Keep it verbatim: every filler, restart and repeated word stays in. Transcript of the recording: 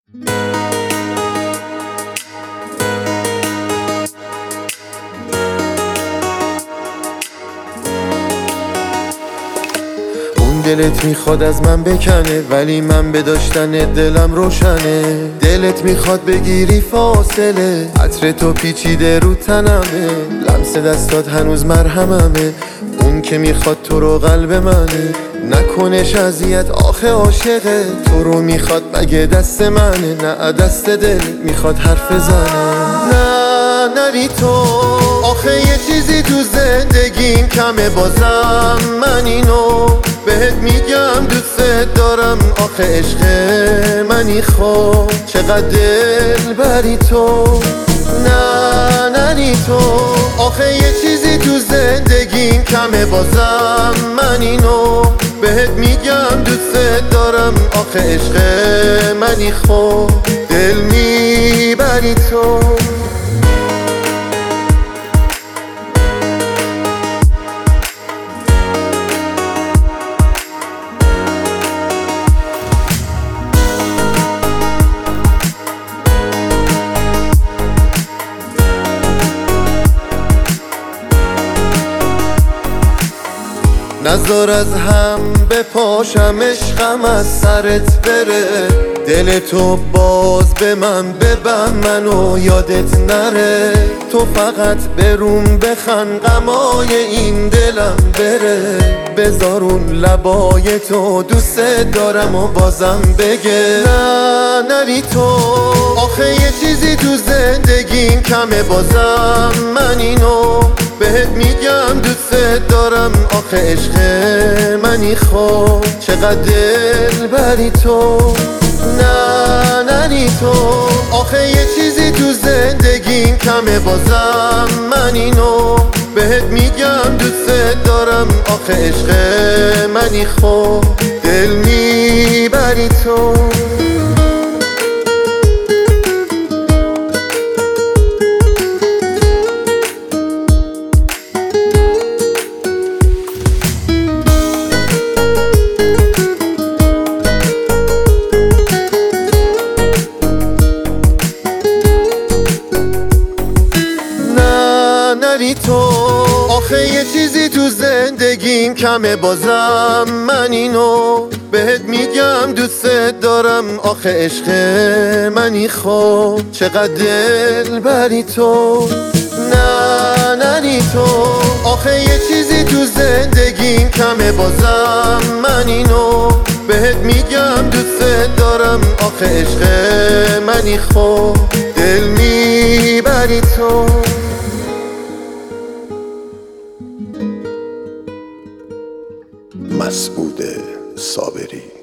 دلت میخواد از من بکنه ولی من به داشتن دلم روشنه. دلت میخواد بگیری فاصله، عطر تو پیچیده رو تنمه، لمس دستات هنوز مرهممه. اون که میخواد تو رو قلب منه، نکنش اذیت آخه عاشقه. تو رو میخواد مگه دست منه، نه دست دل میخواد حرف زنه. نه نری تو، آخه یه چیزی تو زندگیم کمه بازم من اینو بهت میگم دوست دارم. آخه عشق منی خب چقدر دل بری تو. نه نری تو، آخه یه چیزی تو زندگیم کمه بازم من اینو بهت میگم دوست دارم. آخه عشق منی خب دل میبری تو. نذار از هم بپاشم عشقم از سرت بره. دل تو باز به من ببند منو یادت نره. تو فقط بروم بخند غمای این دلم بره. بذار اون لبای تو دوست دارم و بازم بگه. نه نری تو، آخه یه چیزی تو زندگیم کمه بازم من اینو بهت میگم دوست دارم. آخه عشق منی خب چقدر دل بری تو. نه نری تو، آخه یه چیزی تو زندگیم کمه بازم من اینو بهت میگم دوست دارم. آخه عشق منی خب دل میبری تو. نری تو، آخه یه چیزی تو زندگیم کمه بازم من اینو بهت میگم دوست دارم. آخه عشق منی خب چقدر دل بری تو. نه نری تو، آخه یه چیزی تو زندگیم کمه بازم من اینو بهت میگم دوست دارم. آخه عشق منی خب دل میبری تو. مسعود صابری.